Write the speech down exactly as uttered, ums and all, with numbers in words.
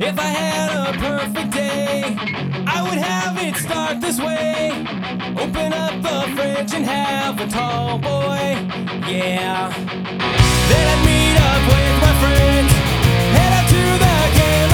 If I had a perfect day, I would have it start this way. Open up the fridge and have a tall boy, yeah. Then I'd meet up with my friends, head out to the game.